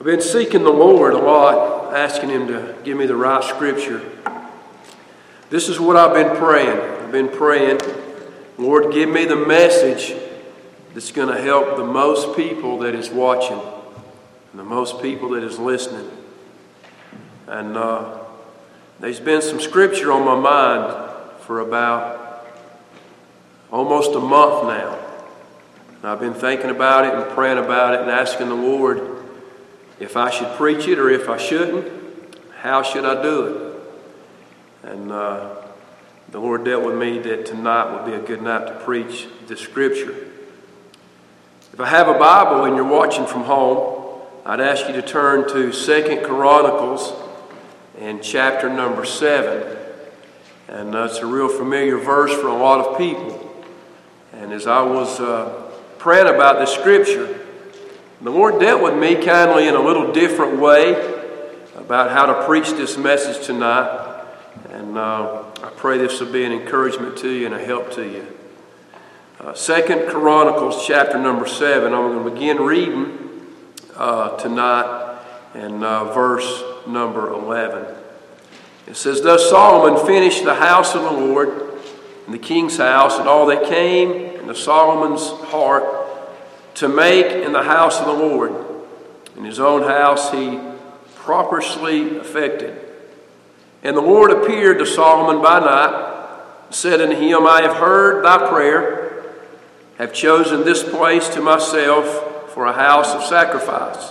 I've been seeking the Lord a lot, asking Him to give me the right scripture. This is what I've been praying. I've been praying, Lord, give me the message that's going to help the most people that is watching and the most people that is listening. And there's been some scripture on my mind for about almost a month now. And I've been thinking about it and praying about it and asking the Lord if I should preach it or if I shouldn't. How should I do it? And the Lord dealt with me that tonight would be a good night to preach this scripture. If I have a Bible and you're watching from home, I'd ask you to turn to 2 Chronicles and chapter number 7. And it's a real familiar verse for a lot of people. And as I was praying about this scripture, the Lord dealt with me kindly in a little different way about how to preach this message tonight. And I pray this will be an encouragement to you and a help to you. 2 Chronicles chapter number 7. I'm going to begin reading tonight in verse number 11. It says, Thus Solomon finished the house of the Lord and the king's house and all that came into Solomon's heart to make in the house of the Lord. In his own house he prosperously effected. And the Lord appeared to Solomon by night, and said unto him, I have heard thy prayer, have chosen this place to myself for a house of sacrifice.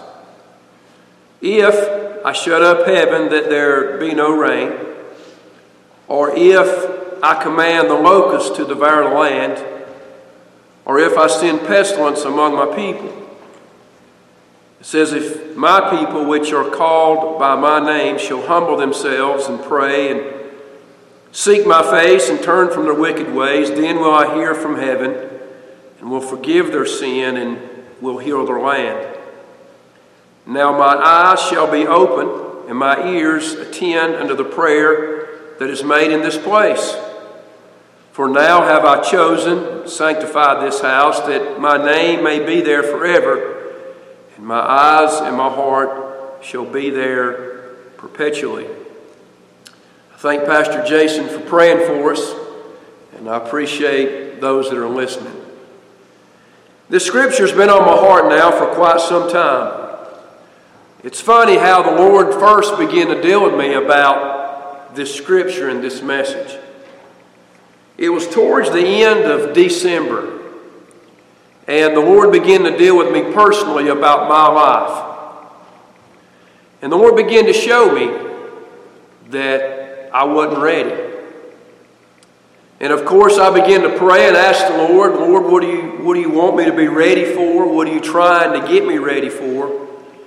If I shut up heaven that there be no rain, or if I command the locusts to devour the land, or if I send pestilence among my people. It says, if my people which are called by my name shall humble themselves and pray and seek my face and turn from their wicked ways, then will I hear from heaven and will forgive their sin and will heal their land. Now my eyes shall be open and my ears attend unto the prayer that is made in this place. For now have I chosen, sanctified this house, that my name may be there forever, and my eyes and my heart shall be there perpetually. I thank Pastor Jason for praying for us, and I appreciate those that are listening. This scripture's been on my heart now for quite some time. It's funny how the Lord first began to deal with me about this scripture and this message. It was towards the end of December, and the Lord began to deal with me personally about my life. And the Lord began to show me that I wasn't ready. And of course I began to pray and ask the Lord, Lord, what do you want me to be ready for? What are you trying to get me ready for?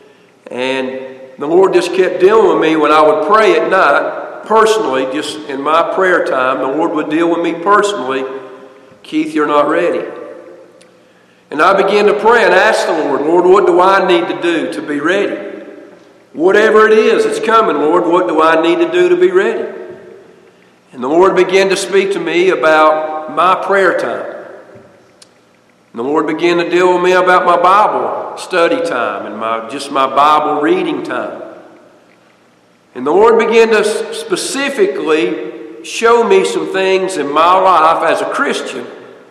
And the Lord just kept dealing with me when I would pray at night. Personally, just in my prayer time, the Lord would deal with me personally. Keith, you're not ready. And I began to pray and ask the Lord, Lord, what do I need to do to be ready? Whatever it is that's coming, Lord, what do I need to do to be ready? And the Lord began to speak to me about my prayer time. And the Lord began to deal with me about my Bible study time and my Bible reading time. And the Lord began to specifically show me some things in my life as a Christian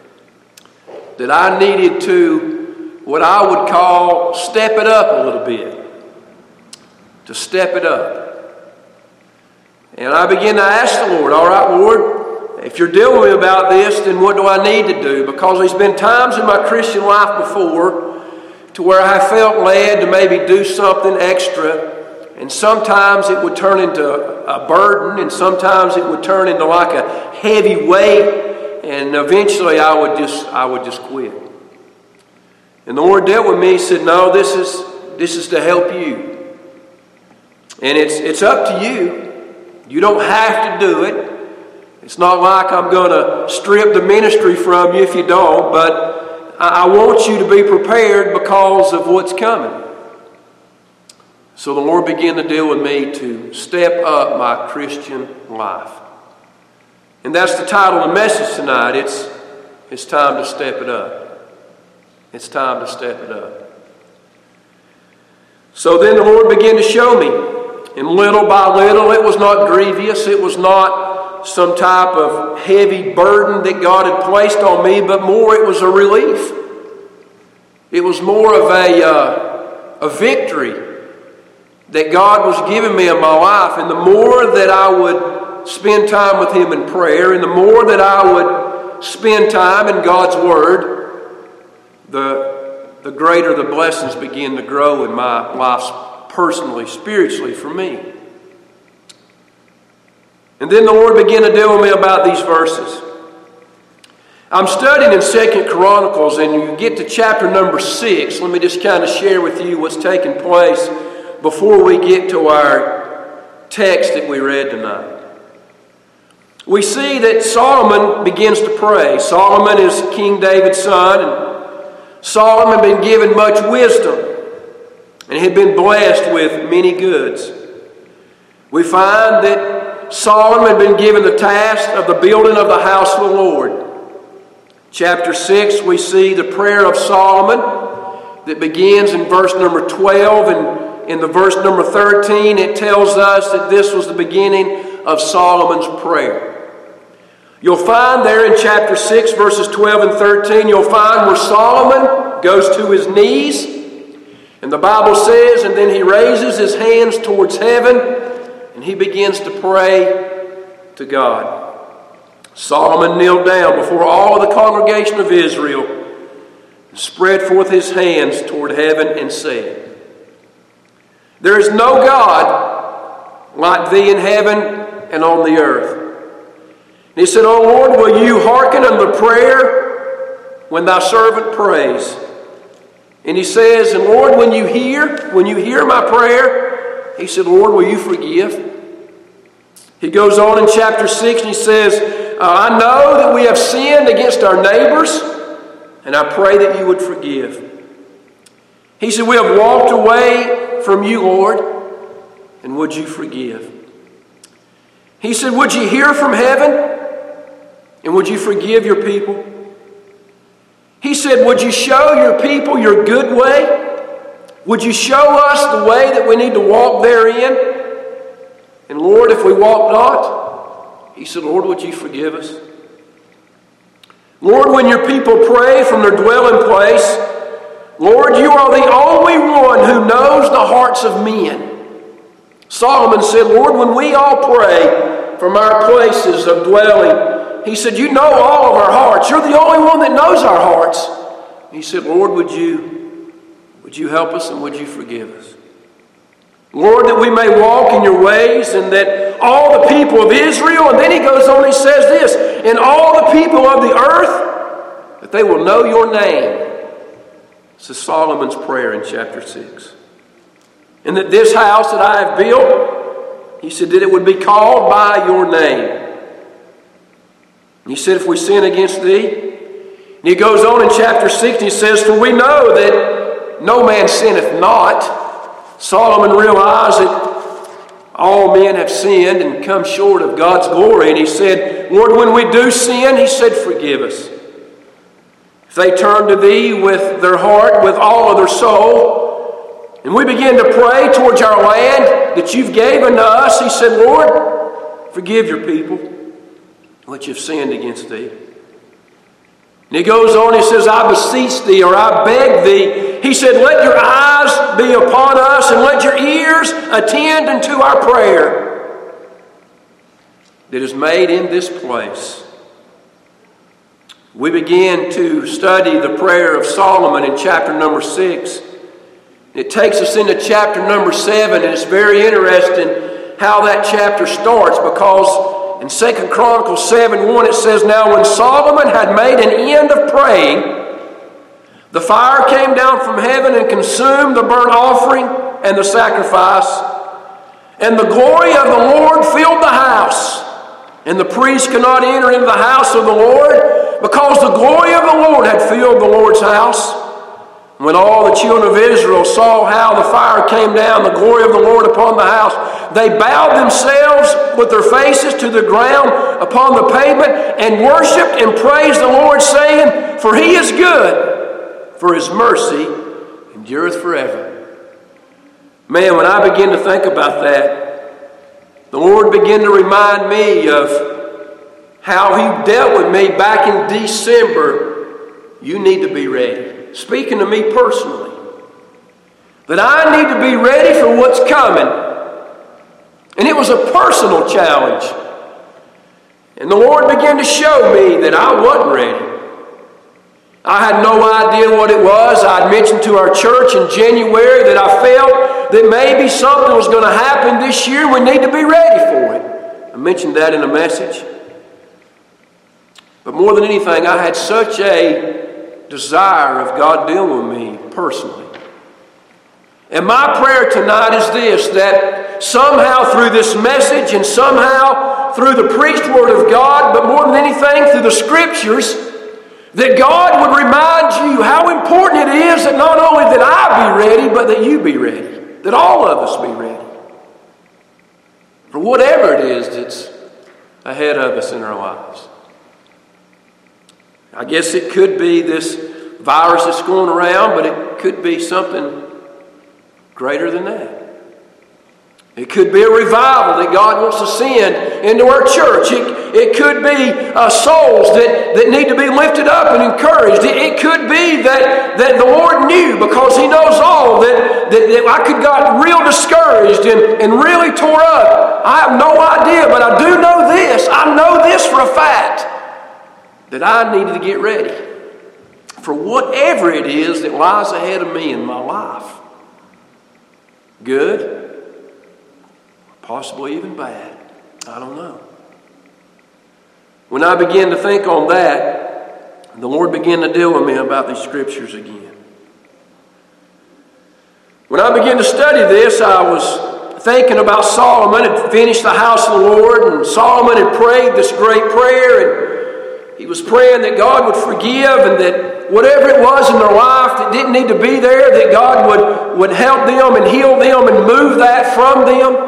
that I needed to, what I would call, step it up a little bit. To step it up. And I began to ask the Lord, all right, Lord, if you're dealing with me about this, then what do I need to do? Because there's been times in my Christian life before to where I felt led to maybe do something extra. And sometimes it would turn into a burden, and sometimes it would turn into like a heavy weight, and eventually I would just quit. And the Lord dealt with me. He said, no, this is to help you. And it's up to you. You don't have to do it. It's not like I'm going to strip the ministry from you if you don't, but I want you to be prepared because of what's coming. So the Lord began to deal with me to step up my Christian life. And that's the title of the message tonight. It's time to step it up. It's time to step it up. So then the Lord began to show me. And little by little, it was not grievous. It was not some type of heavy burden that God had placed on me, but more it was a relief. It was more of a victory that God was giving me in my life. And the more that I would spend time with Him in prayer, and the more that I would spend time in God's Word, the greater the blessings begin to grow in my life personally, spiritually for me. And then the Lord began to deal with me about these verses. I'm studying in 2 Chronicles, and you get to chapter number 6. Let me just kind of share with you what's taking place before we get to our text that we read tonight. We see that Solomon begins to pray. Solomon is King David's son, and Solomon had been given much wisdom and had been blessed with many goods. We find that Solomon had been given the task of the building of the house of the Lord. Chapter 6, we see the prayer of Solomon that begins in verse number 12, and in the verse number 13 it tells us that this was the beginning of Solomon's prayer. You'll find there in chapter 6, verses 12 and 13, you'll find where Solomon goes to his knees. And the Bible says, and then he raises his hands towards heaven and he begins to pray to God. Solomon kneeled down before all of the congregation of Israel and spread forth his hands toward heaven and said, "There is no God like thee in heaven and on the earth." And he said, "O Lord, will you hearken unto the prayer when thy servant prays?" And he says, "And Lord, when you hear my prayer," he said, "Lord, will you forgive?" He goes on in chapter 6 and he says, "I know that we have sinned against our neighbors, and I pray that you would forgive." He said, "We have walked away from you, Lord, and would you forgive?" He said, "Would you hear from heaven, and would you forgive your people?" He said, "Would you show your people your good way? Would you show us the way that we need to walk therein? And Lord, if we walk not," he said, "Lord, would you forgive us?" Lord, when your people pray from their dwelling place, Lord, you are the only one who knows the hearts of men. Solomon said, "Lord, when we all pray from our places of dwelling," he said, "you know all of our hearts. You're the only one that knows our hearts." He said, "Lord, would you help us and would you forgive us? Lord, that we may walk in your ways and that all the people of Israel," and then he goes on, he says this, "and all the people of the earth, that they will know your name." This is Solomon's prayer in chapter 6. "And that this house that I have built," he said, "that it would be called by your name." And he said, "If we sin against thee," and he goes on in chapter 6 and he says, "For we know that no man sinneth not." Solomon realized that all men have sinned and come short of God's glory. And he said, "Lord, when we do sin," he said, "forgive us. If they turn to thee with their heart, with all of their soul, and we begin to pray towards our land that you've given to us," he said, "Lord, forgive your people, which have sinned against thee." And he goes on, he says, "I beseech thee," or "I beg thee," he said, "let your eyes be upon us and let your ears attend unto our prayer that is made in this place." We begin to study the prayer of Solomon in chapter number 6. It takes us into chapter number 7, and it's very interesting how that chapter starts, because in 2 Chronicles 7:1 it says, "Now when Solomon had made an end of praying, the fire came down from heaven and consumed the burnt offering and the sacrifice. And the glory of the Lord filled the house. And the priest could not enter into the house of the Lord, because the glory of the Lord had filled the Lord's house. When all the children of Israel saw how the fire came down, the glory of the Lord upon the house, they bowed themselves with their faces to the ground upon the pavement and worshipped and praised the Lord, saying, For he is good, for his mercy endureth forever." Man, when I begin to think about that, the Lord began to remind me of how He dealt with me back in December. You need to be ready. Speaking to me personally. That I need to be ready for what's coming. And it was a personal challenge. And the Lord began to show me that I wasn't ready. I had no idea what it was. I had mentioned to our church in January that I felt that maybe something was going to happen this year. We need to be ready for it. I mentioned that in a message. But more than anything, I had such a desire of God dealing with me personally. And my prayer tonight is this, that somehow through this message and somehow through the preached Word of God, but more than anything through the Scriptures, that God would remind you how important it is that not only that I be ready, but that you be ready. That all of us be ready. For whatever it is that's ahead of us in our lives. I guess it could be this virus that's going around, but it could be something greater than that. It could be a revival that God wants to send into our church. It could be souls that need to be lifted up and encouraged. It could be that the Lord knew, because He knows all, that I could got real discouraged and really tore up. I have no idea, but I do know this. I know this for a fact, that I needed to get ready for whatever it is that lies ahead of me in my life. Good. Possibly even bad. I don't know. When I began to think on that, the Lord began to deal with me about these Scriptures again. When I began to study this, I was thinking about Solomon had finished the house of the Lord, and Solomon had prayed this great prayer, and he was praying that God would forgive, and that whatever it was in their life that didn't need to be there, that God would help them and heal them and move that from them.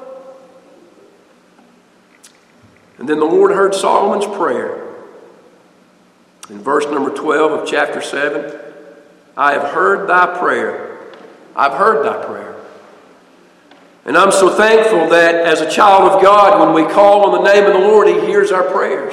And then the Lord heard Solomon's prayer. In verse number 12 of chapter 7, I have heard thy prayer. I've heard thy prayer. And I'm so thankful that as a child of God, when we call on the name of the Lord, He hears our prayers.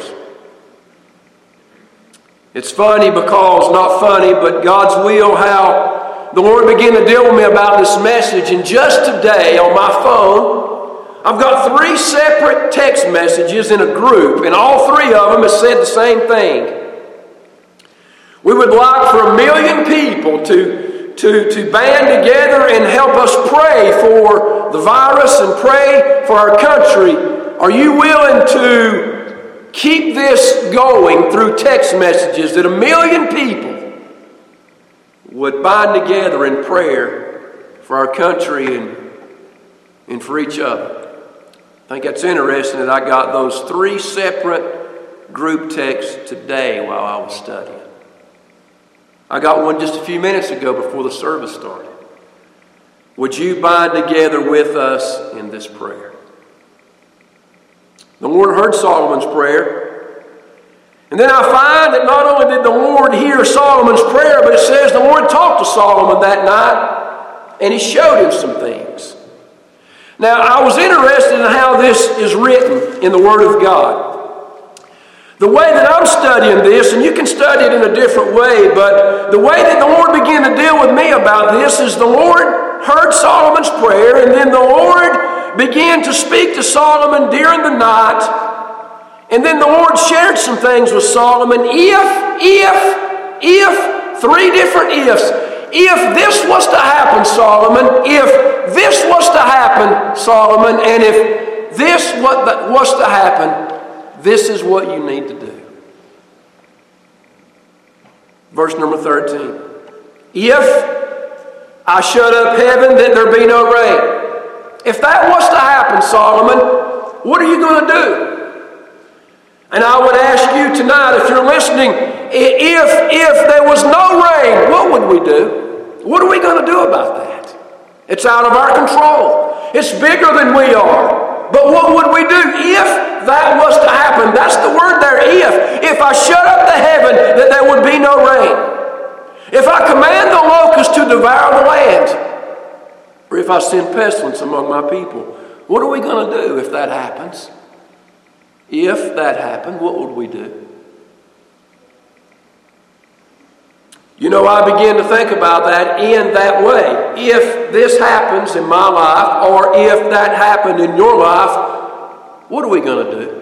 It's funny because, not funny, but God's will, how the Lord began to deal with me about this message. And just today on my phone, I've got 3 separate text messages in a group, and all 3 of them have said the same thing. We would like for 1 million people to band together and help us pray for the virus and pray for our country. Are you willing to keep this going through text messages, that 1 million people would bind together in prayer for our country and for each other? I think that's interesting that I got those 3 separate group texts today while I was studying. I got one just a few minutes ago before the service started. Would you bind together with us in this prayer? The Lord heard Solomon's prayer. And then I find that not only did the Lord hear Solomon's prayer, but it says the Lord talked to Solomon that night and He showed him some things. Now, I was interested in how this is written in the Word of God. The way that I'm studying this, and you can study it in a different way, but the way that the Lord began to deal with me about this is the Lord heard Solomon's prayer, and then the Lord began to speak to Solomon during the night, and then the Lord shared some things with Solomon. If, 3 different ifs. If this was to happen, Solomon, if this was to happen, Solomon, and if this was to happen, this is what you need to do. Verse number 13. If I shut up heaven that there be no rain. If that was to happen, Solomon, what are you going to do? And I would ask you tonight, if you're listening, if there was no rain, what would we do? What are we going to do about that? It's out of our control. It's bigger than we are. But what would we do if that was to happen? That's the word there, if. If I shut up the heaven, that there would be no rain. If I command the locusts to devour the land. Or if if I send pestilence among my people. What are we going to do if that happens? If that happened, what would we do? You know, I begin to think about that in that way. If this happens in my life, or if that happened in your life, what are we going to do?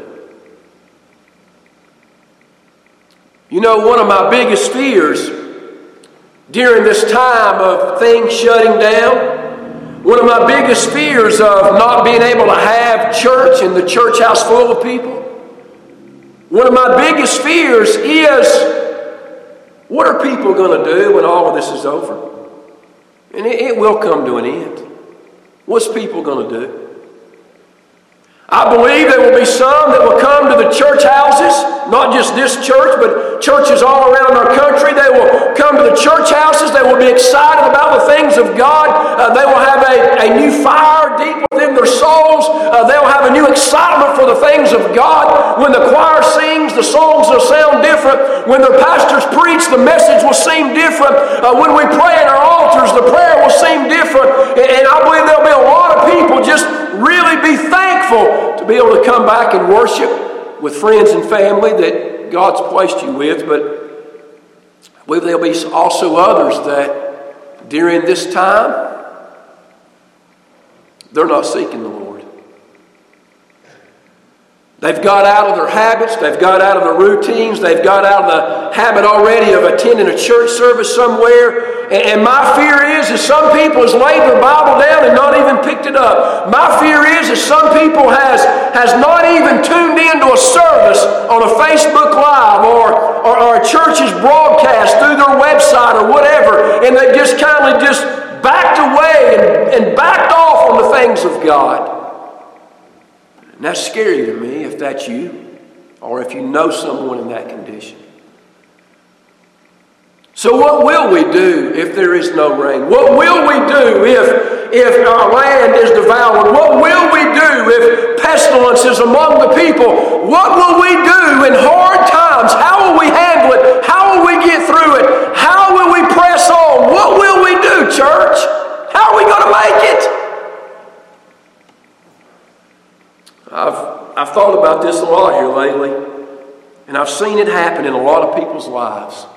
You know, one of my biggest fears during this time of things shutting down, one of my biggest fears of not being able to have church and the church house full of people, one of my biggest fears is, what are people going to do when all of this is over? And it will come to an end. What's people going to do? I believe there will be some that will come to the church houses, not just this church, but churches all around our country. They will come to the church houses. They will be excited about the things of God. They will have a new fire deep within their souls. They will have a new excitement for the things of God. When the choir sings, the songs will sound different. When the pastors preach, the message will seem different. When we pray at our altars, the prayer will seem different. And I believe there will be a lot of people just really be thankful to be able to come back and worship with friends and family that God's placed you with. But I believe there'll be also others that during this time, they're not seeking the Lord. They've got out of their habits. They've got out of their routines. They've got out of the habit already of attending a church service somewhere. And my fear is some people has laid their Bible down and not even picked it up. My fear is some people has not even tuned into a service on a Facebook Live or a church's broadcast through their website or whatever, and they just kind of just backed away and backed off on the things of God. And that's scary to me if that's you or if you know someone in that condition. So what will we do if there is no rain? What will we do if our land is devoured? What will we do if pestilence is among the people? What will we do in hard times? How will we handle it? How will we get through it? How will we press on? What will we do, church? How are we going to make it? I've thought about this a lot here lately, and I've seen it happen in a lot of people's lives.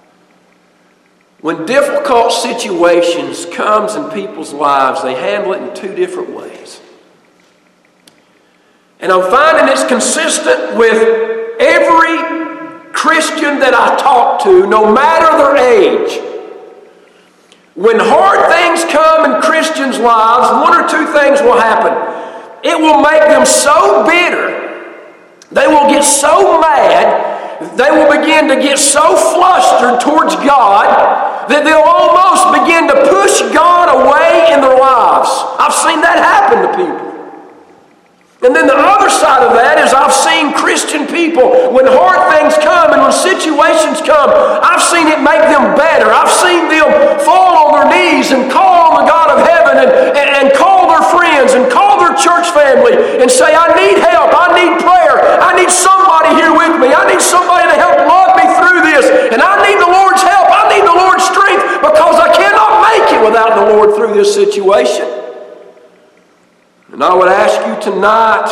When difficult situations comes in people's lives, they handle it in two different ways. And I'm finding it's consistent with every Christian that I talk to, no matter their age. When hard things come in Christians' lives, one or two things will happen. It will make them so bitter, they will get so mad, they will begin to get so flustered towards God that they'll almost begin to push God away in their lives. I've seen that happen to people. And then the other side of that is I've seen Christian people, when hard things come and when situations come, I've seen it make them better. I've seen them fall on their knees and call on the God of heaven and call their friends and call their church family and say, I need help, I need prayer, I need somebody here with me, I need somebody to help love me through this, and I need the Lord's help, I need the Lord's strength, because I cannot make it without the Lord through this situation. And I would ask you tonight,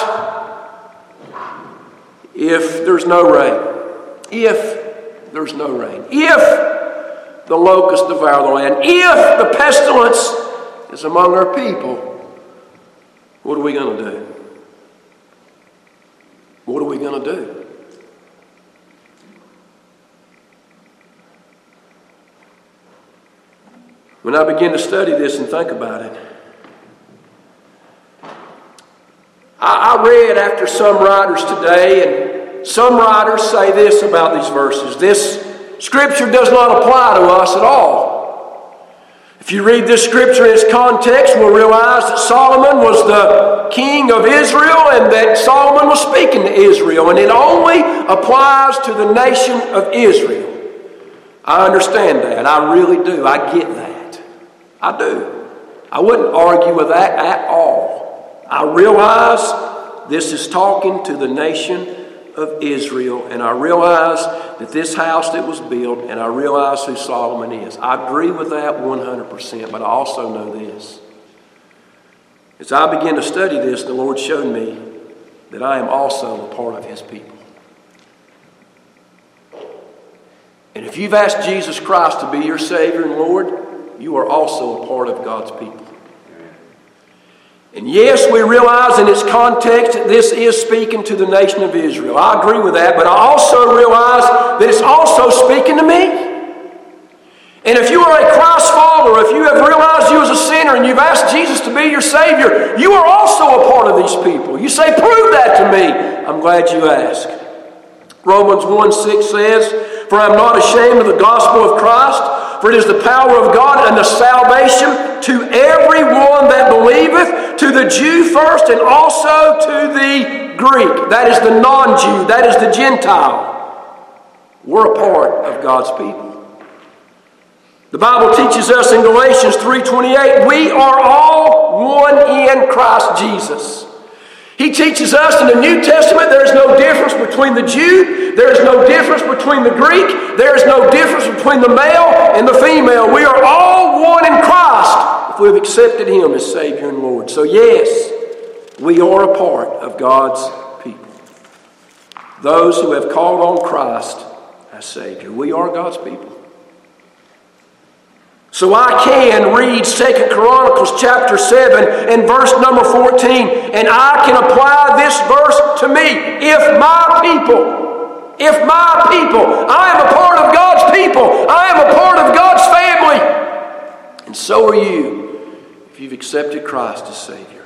if there's no rain, if there's no rain, if the locusts devour the land, if the pestilence is among our people, what are we going to do? What are we going to do? When I begin to study this and think about it, I read after some writers today, and some writers say this about these verses. This scripture does not apply to us at all. If you read this scripture in its context, we'll realize that Solomon was the king of Israel and that Solomon was speaking to Israel, and it only applies to the nation of Israel. I understand that. I really do. I get that. I do. I wouldn't argue with that at all. I realize this is talking to the nation of Israel, and I realize that this house that was built, and I realize who Solomon is. I agree with that 100%, but I also know this. As I began to study this, the Lord showed me that I am also a part of His people. And if you've asked Jesus Christ to be your Savior and Lord, you are also a part of God's people. And yes, we realize in its context that this is speaking to the nation of Israel. I agree with that, but I also realize that it's also speaking to me. And if you are a Christ follower, if you have realized you as a sinner and you've asked Jesus to be your Savior, you are also a part of these people. You say, prove that to me. I'm glad you asked. Romans 1:6 says, "For I am not ashamed of the gospel of Christ, for it is the power of God unto salvation to everyone that believeth, to the Jew first and also to the Greek." That is the non-Jew, that is the Gentile. We're a part of God's people. The Bible teaches us in Galatians 3:28, we are all one in Christ Jesus. He teaches us in the New Testament there is no difference between the Jew, there is no difference between the Greek, there is no difference between the male and the female. We are all one in Christ if we have accepted Him as Savior and Lord. So yes, we are a part of God's people. Those who have called on Christ as Savior, we are God's people. So I can read 2 Chronicles chapter 7 and verse number 14, and I can apply this verse to me. If my people, I am a part of God's people. I am a part of God's family. And so are you if you've accepted Christ as Savior.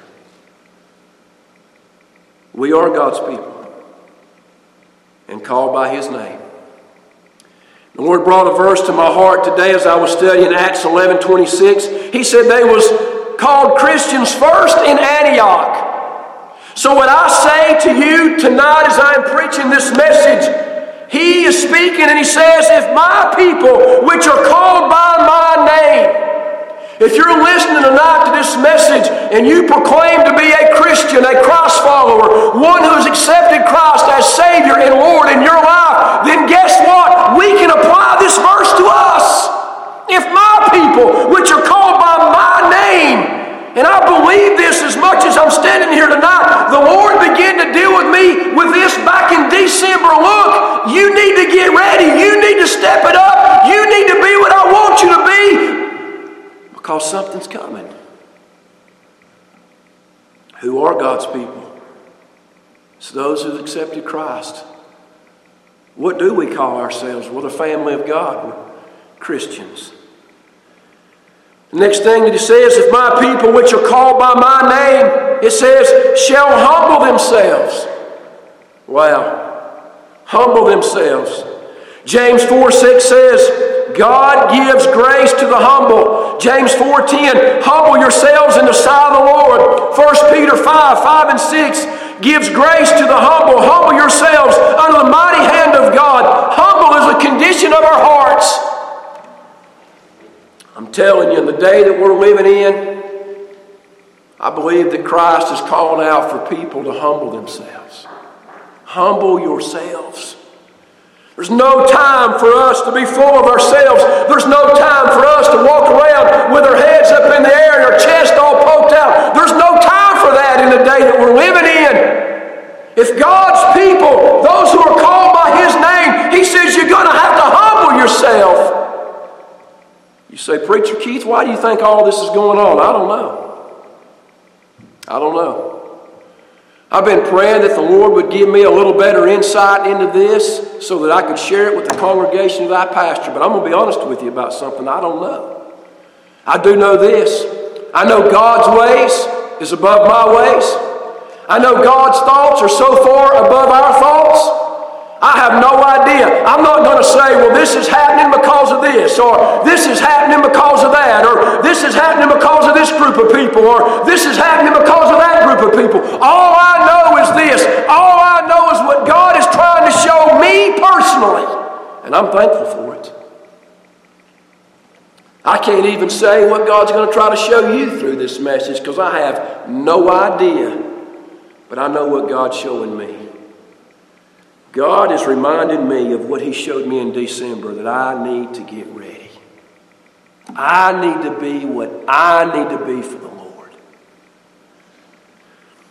We are God's people and called by His name. The Lord brought a verse to my heart today as I was studying Acts 11:26. He said they was called Christians first in Antioch. So what I say to you tonight as I am preaching this message, He is speaking and He says, if my people, which are called by my name, if you're listening tonight to this message and you proclaim to be a Christian, a Christ follower, one who has accepted Christ as Savior and Lord in your life, then guess what? We can apply this verse to us. If my people, which are called by my name, and I believe this as much as I'm standing here tonight, the Lord began to deal with me with this back in December. Look, you need to get ready. You need to step it up. You need to be what I want you to be. Because something's coming. Who are God's people? It's those who've accepted Christ. What do we call ourselves? We're the family of God. We're Christians. The next thing that He says, if my people which are called by my name, it says, shall humble themselves. Wow. Humble themselves. James 4:6 says, God gives grace to the humble. James 4:10, humble yourselves in the sight of the Lord. 1 Peter 5 and 6 gives grace to the humble. Humble yourselves under the mighty hand of God. Humble is a condition of our hearts. I'm telling you, in the day that we're living in, I believe that Christ is calling out for people to humble themselves. Humble yourselves. There's no time for us to be full of ourselves. There's no time for us to walk around with our heads up in the air and our chest all poked out. There's no time for that in the day that we're living in. If God's people, those who are called by His name, He says you're going to have to humble yourself. You say, Preacher Keith, why do you think all this is going on? I don't know. I've been praying that the Lord would give me a little better insight into this so that I could share it with the congregation that I pastor. But I'm going to be honest with you about something I don't know. I do know this. I know God's ways is above my ways. I know God's thoughts are so far above our thoughts. I have no idea. I'm not going to say, well, this is happening because of this, or this is happening because of that, or this is happening because of this group of people, or this is happening because of that group of people. All I know is this. All I know is what God is trying to show me personally, and I'm thankful for it. I can't even say what God's going to try to show you through this message because I have no idea, but I know what God's showing me. God is reminding me of what He showed me in December, that I need to get ready. I need to be what I need to be for the Lord.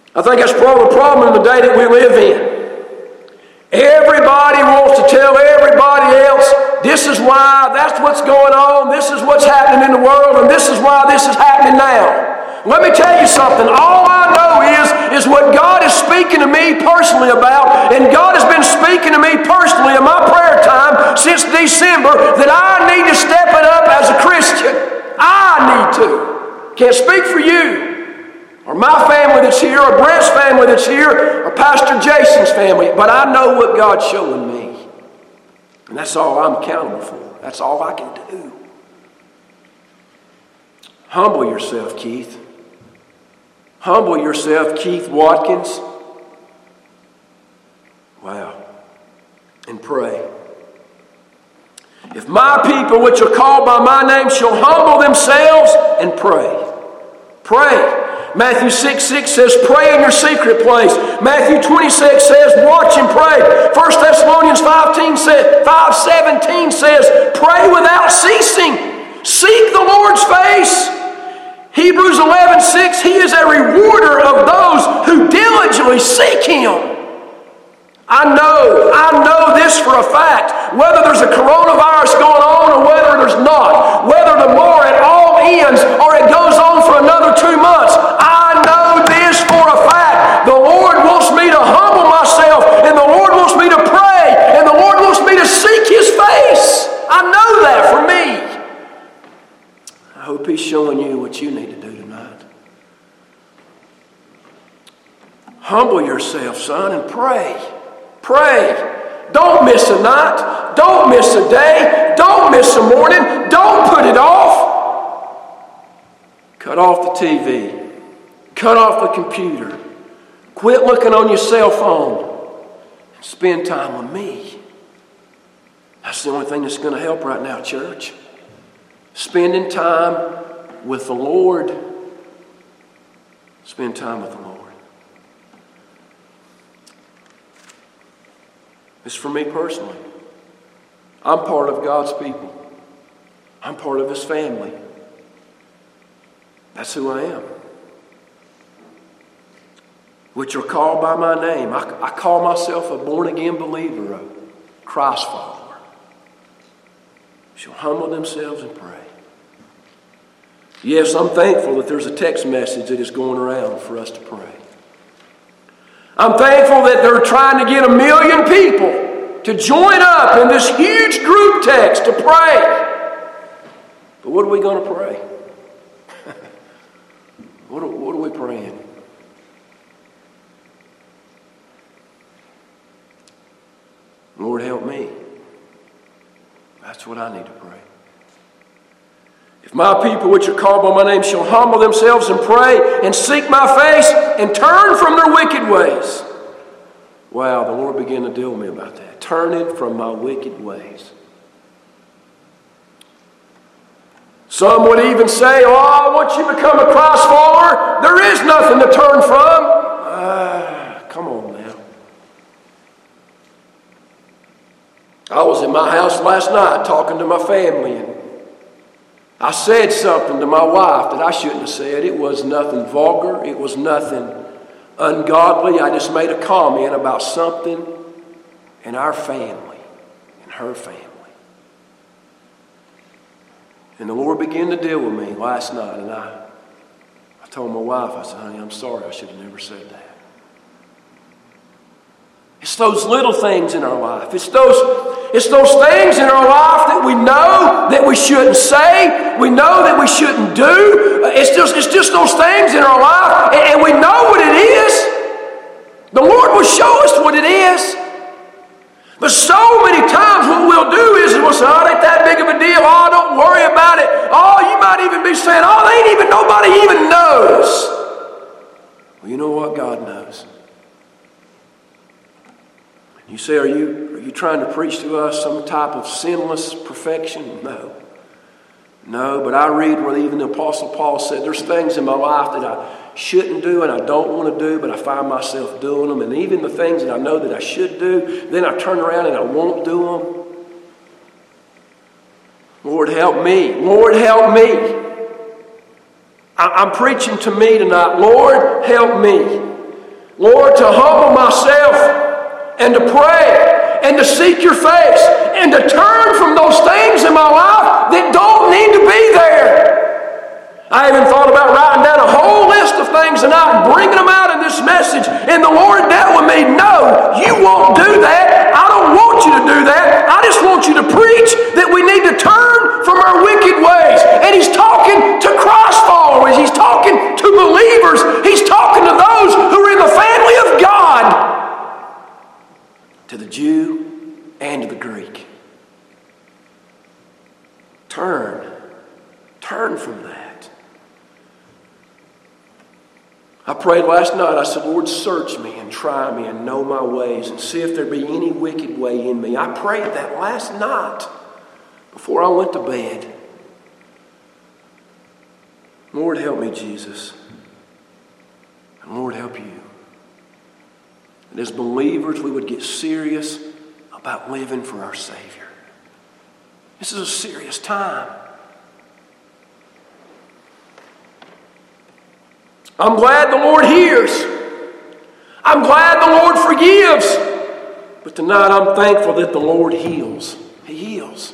I think that's part of the problem in the day that we live in. Everybody wants to tell everybody else, this is why, that's what's going on, this is what's happening in the world, and this is why this is happening now. Let me tell you something. All I know is what God is speaking to me personally about, and God has been speaking to me personally in my prayer time since December, that I need to step it up as a Christian. I need to. Can't speak for you, or my family that's here, or Brent's family that's here, or Pastor Jason's family, but I know what God's showing me. And that's all I'm accountable for. That's all I can do. Humble yourself, Keith. Humble yourself, Keith Watkins. Wow. And pray. If my people which are called by my name shall humble themselves and pray. Pray. Matthew 6:6 says, pray in your secret place. Matthew 26 says, watch and pray. 1 Thessalonians 5:17 says, pray without ceasing. Seek the Lord's face. Hebrews 11:6, He is a rewarder of those who diligently seek Him. I know this for a fact. Whether there's a coronavirus going on or whether there's not, whether the war at all ends or it goes on for another 2 months, I know this for a fact. The Lord wants me to humble myself, and the Lord wants me to pray, and the Lord wants me to seek His face. I know that for me. I hope He's showing you what you need to do tonight. Humble yourself, son, and pray. Pray. Don't miss a night. Don't miss a day. Don't miss a morning. Don't put it off. Cut off the TV. Cut off the computer. Quit looking on your cell phone. And spend time with me. That's the only thing that's going to help right now, church. Spending time with the Lord. Spend time with the Lord. It's for me personally. I'm part of God's people. I'm part of His family. That's who I am. Which are called by my name. I call myself a born-again believer, a Christ follower. Shall humble themselves and pray. Yes, I'm thankful that there's a text message that is going around for us to pray. I'm thankful that they're trying to get 1 million people to join up in this huge group text to pray. But what are we going to pray? What are we praying? Lord, help me. That's what I need to pray. If my people which are called by my name shall humble themselves and pray and seek my face and turn from their wicked ways. Wow, the Lord began to deal with me about that. Turning from my wicked ways. Some would even say, once you become a Christ follower, there is nothing to turn from. Come on now. I was in my house last night talking to my family, and I said something to my wife that I shouldn't have said. It was nothing vulgar. It was nothing ungodly. I just made a comment about something in our family, in her family. And the Lord began to deal with me last night, and I told my wife, I said, honey, I'm sorry, I should have never said that. It's those little things in our life. It's those things in our life that we know that we shouldn't say. We know that we shouldn't do. It's just those things in our life, and we know what it is. The Lord will show us what it is. But so many times what we'll do is we'll say, it ain't that big of a deal. Don't worry about it. You might even be saying, nobody even knows. Well, you know what? God knows. You say, are you trying to preach to us some type of sinless perfection? No, but I read where even the Apostle Paul said, there's things in my life that I shouldn't do and I don't want to do, but I find myself doing them. And even the things that I know that I should do, then I turn around and I won't do them. Lord, help me. Lord, help me. I'm preaching to me tonight. Lord, help me. Lord, to humble myself and to pray and to seek your face and to turn from those things in my life that don't need to be there. I even thought about writing down a whole list of things tonight and bringing them out in this message. And the Lord dealt with me, no, you won't do that. I don't want you to do that. I just want you to preach that we need to turn from our wicked ways. And He's talking to Christ followers. He's talking to believers. He's talking to those who are in the family of God. To the Jew and to the Greek. Turn from that. I prayed last night, I said, Lord, search me and try me and know my ways and see if there be any wicked way in me. I prayed that last night before I went to bed. Lord, help me, Jesus. And Lord, help you. And as believers, we would get serious about living for our Savior. This is a serious time. I'm glad the Lord hears. I'm glad the Lord forgives. But tonight I'm thankful that the Lord heals. He heals.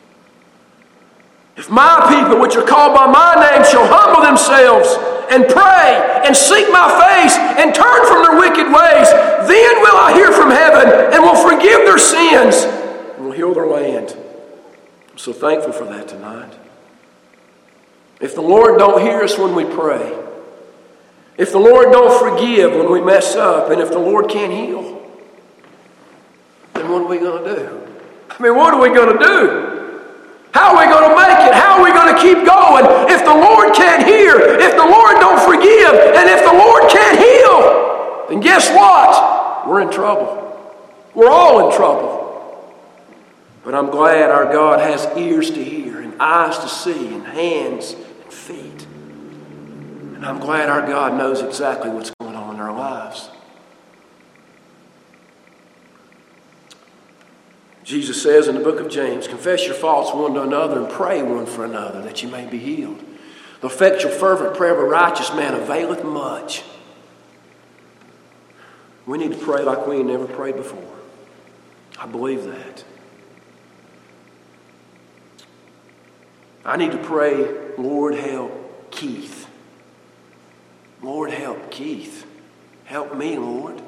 If my people, which are called by my name, shall humble themselves and pray and seek my face and turn from their wicked ways, then will I hear from heaven and will forgive their sins and will heal their land. I'm so thankful for that tonight. If the Lord don't hear us when we pray, if the Lord don't forgive when we mess up, and if the Lord can't heal, then what are we going to do? I mean, what are we going to do? How are we going to make it? How are we going to keep going? If the Lord can't hear, if the Lord don't forgive, and if the Lord can't heal, then guess what? We're in trouble. We're all in trouble. But I'm glad our God has ears to hear, and eyes to see, and hands and feet. And I'm glad our God knows exactly what's going on in our lives. Jesus says in the book of James, confess your faults one to another and pray one for another that you may be healed. The effectual fervent prayer of a righteous man availeth much. We need to pray like we ain't never prayed before. I believe that. I need to pray, Lord, help Keith. Lord, help Keith. Help me, Lord.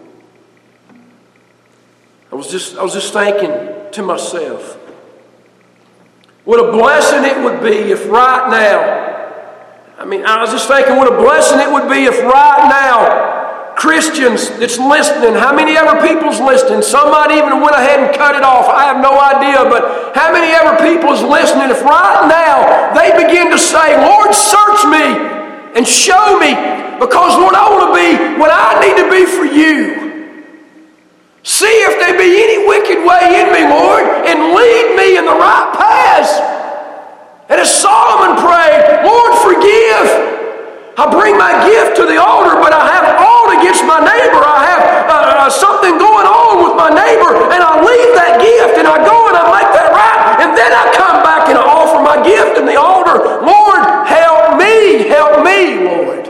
I was just thinking to myself, what a blessing it would be if right now, I was just thinking what a blessing it would be if right now, Christians that's listening, how many ever people's listening, some might even went ahead and cut it off, I have no idea, but how many ever people's listening, if right now they begin to say, Lord, search me and show me, because Lord, I want to be what I need to be for you. See if there be any wicked way in me, Lord, and lead me in the right paths. And as Solomon prayed, Lord, forgive. I bring my gift to the altar, but I have aught against my neighbor. I have something going on with my neighbor, and I leave that gift, and I go and I make that right, and then I come back and I offer my gift in the altar. Lord, help me, Lord.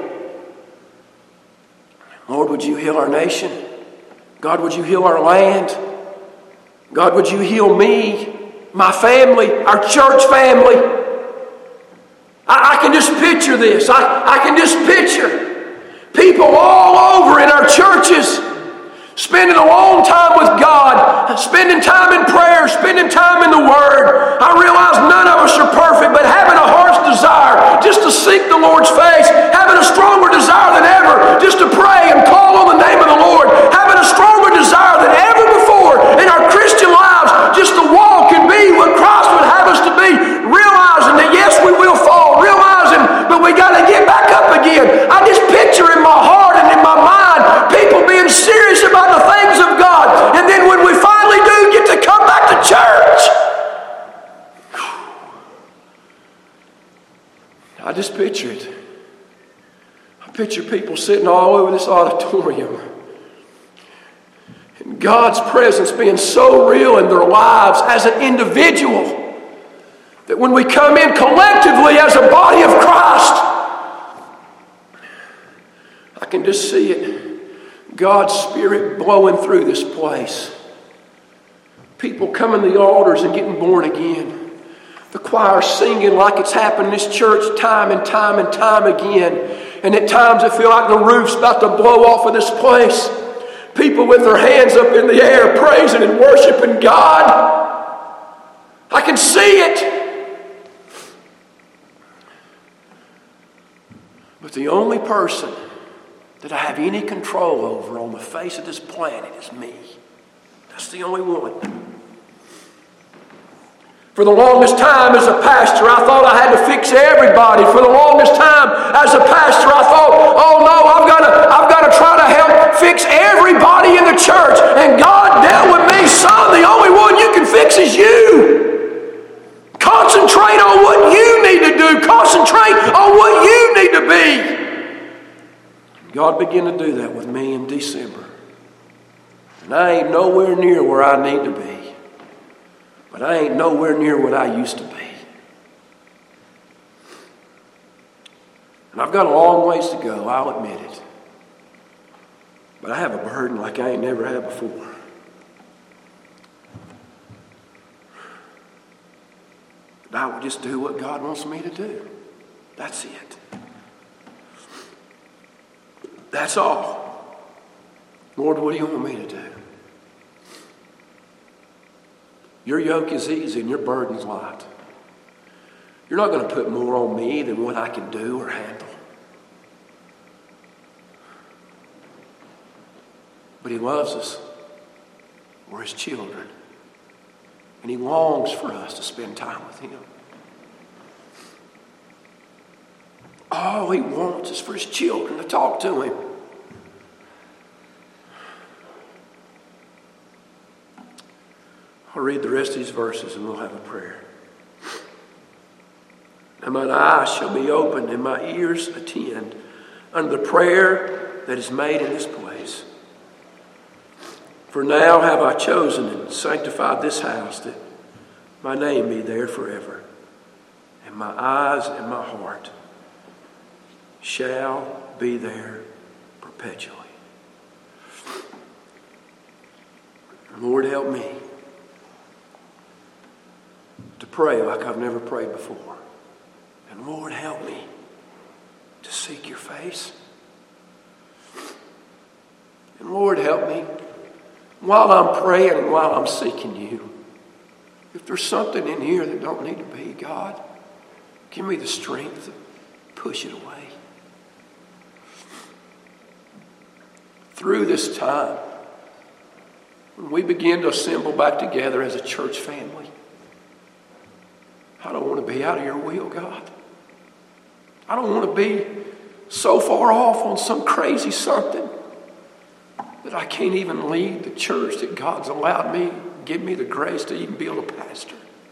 Lord, would you heal our nation? God, would you heal our land? God, would you heal me, my family, our church family? I can just picture this. I can just picture people all over in our churches spending a long time with God, spending time in prayer, spending time in the Word. I realize none of us are perfect, but having a heart's desire just to seek the Lord's face, having a stronger desire than ever just to pray and call on the name of the Lord, having a stronger desire than ever before in our Christian lives just to walk and be what Christ would have us to be, realizing that yes, we will fall, realizing, but we got to get back up again. I just picture in my heart and in my mind people being serious about the things of God, and then when we finally do get to come back to church, I just picture it. I picture people sitting all over this auditorium, and God's presence being so real in their lives as an individual that when we come in collectively as a body of Christ, I can just see it. God's Spirit blowing through this place. People coming to the altars and getting born again. The choir singing like it's happened in this church time and time and time again. And at times I feel like the roof's about to blow off of this place. People with their hands up in the air praising and worshiping God. I can see it. But the only person that I have any control over on the face of this planet is me. That's the only one. For the longest time as a pastor, I thought I had to fix everybody. For the longest time as a pastor, I thought, oh no, I've got to try to help fix everybody in the church. And God dealt with me, son, the only one you can fix is you. Concentrate on what you need to do. Concentrate on what you need to be. God began to do that with me in December. And I ain't nowhere near where I need to be. But I ain't nowhere near what I used to be. And I've got a long ways to go, I'll admit it. But I have a burden like I ain't never had before. But I will just do what God wants me to do. That's it. That's all. Lord, what do you want me to do? Your yoke is easy and your burden's light. You're not going to put more on me than what I can do or handle. But He loves us. We're His children. And He longs for us to spend time with Him. All He wants is for His children to talk to Him. I'll read the rest of these verses and we'll have a prayer. And mine eyes shall be opened and my ears attend unto the prayer that is made in this place. For now have I chosen and sanctified this house, that my name be there forever. And my eyes and my heart shall be there perpetually. Lord, help me to pray like I've never prayed before. And Lord, help me to seek your face. And Lord, help me while I'm praying and while I'm seeking you. If there's something in here that don't need to be, God, give me the strength to push it away. Through this time, when we begin to assemble back together as a church family, I don't want to be out of your will, God. I don't want to be so far off on some crazy something that I can't even lead the church that God's allowed me, give me the grace to even be able to pastor.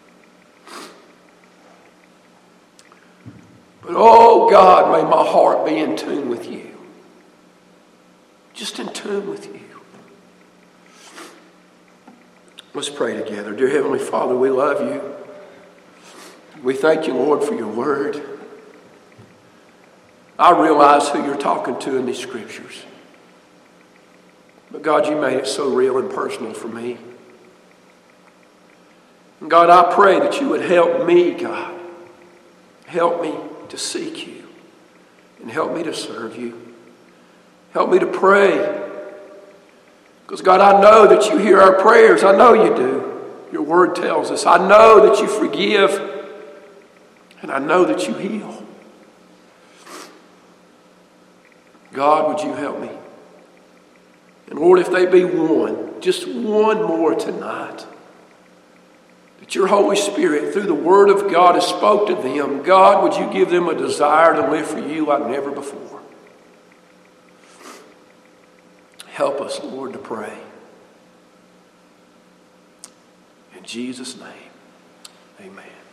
But oh God, may my heart be in tune with you. Just in tune with you. Let's pray together. Dear Heavenly Father, we love you. We thank you, Lord, for your word. I realize who you're talking to in these scriptures. But God, you made it so real and personal for me. And God, I pray that you would help me, God. Help me to seek you. And help me to serve you. Help me to pray. Because God, I know that you hear our prayers. I know you do. Your word tells us. I know that you forgive. And I know that you heal. God, would you help me? And Lord, if they be one, just one more tonight, that your Holy Spirit, through the Word of God, has spoke to them, God, would you give them a desire to live for you like never before? Help us, Lord, to pray. In Jesus' name, amen.